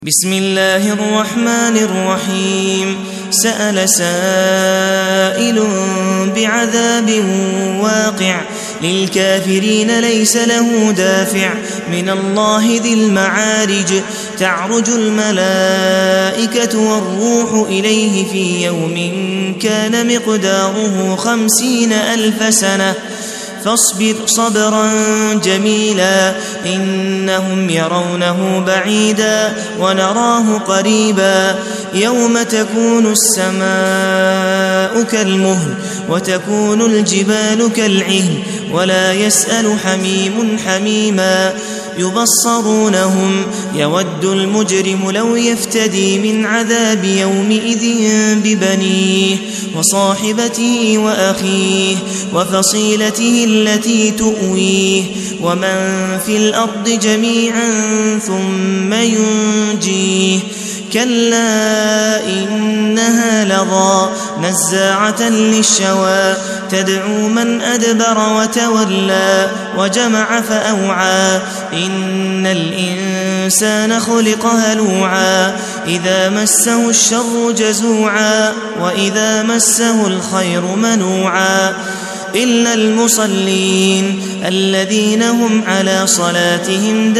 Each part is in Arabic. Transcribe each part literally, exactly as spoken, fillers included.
بسم الله الرحمن الرحيم سأل سائل بعذاب واقع للكافرين ليس له دافع من الله ذي المعارج تعرج الملائكة والروح إليه في يوم كان مقداره خمسين ألف سنة فاصبر صبرا جميلا إنهم يرونه بعيدا ونراه قريبا يوم تكون السماء كالمهل وتكون الجبال كالعهن ولا يسأل حميم حميما يبصرونهم يود المجرم لو يفتدي من عذاب يومئذ ببنيه وصاحبته وأخيه وفصيلته التي تؤويه ومن في الأرض جميعا ثم ينجيه كلا إنها لظى نزاعة للشوى تدعو من أدبر وتولى وجمع فأوعى إن الإنسان خلق هلوعا إذا مسه الشر جزوعا وإذا مسه الخير منوعا إلا المصلين الذين هم على صلاتهم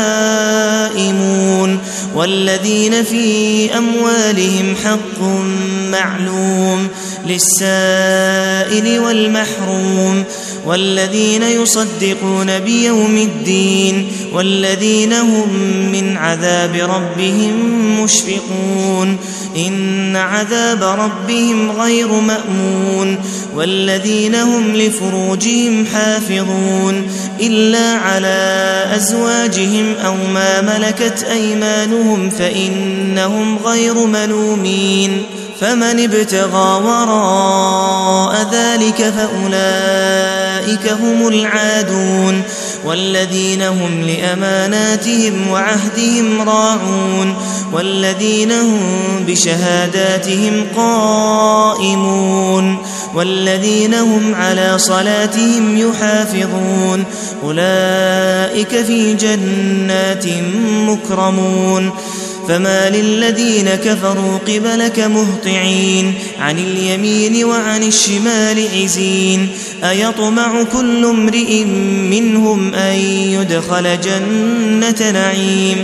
دائمون والذين في أموالهم حق معلوم للسائل والمحروم والذين يصدقون بيوم الدين والذين هم من عذاب ربهم مشفقون إن عذاب ربهم غير مأمون والذين هم لفروجهم حافظون إلا على أزواجهم أو ما ملكت أيمانهم فإنهم غير ملومين فمن ابتغى وراء ذلك فأولئك هم العادون والذين هم لأماناتهم وعهدهم راعون والذين هم بشهاداتهم قائمون والذين هم على صلاتهم يحافظون أولئك في جنات مكرمون فما للذين كفروا قبلك مهطعين عن اليمين وعن الشمال عزين أيطمع كل امرئ منهم أن يدخل جنة نعيم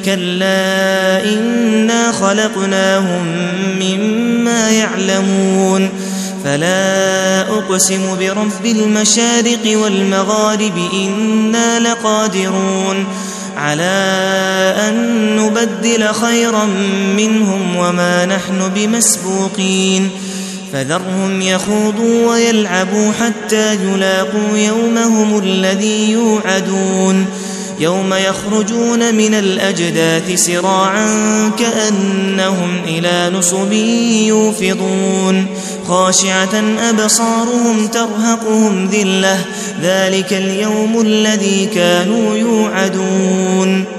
كلا إنا خلقناهم مما يعلمون فلا أقسم برب المشارق والمغارب إنا لقادرون على أن نبدل خيرا منهم وما نحن بمسبوقين فذرهم يخوضوا ويلعبوا حتى يلاقوا يومهم الذي يوعدون يوم يخرجون من الأجداث سراعا كأنهم إلى نصب يوفضون خاشعة أبصارهم ترهقهم ذلة ذلك اليوم الذي كانوا يوعدون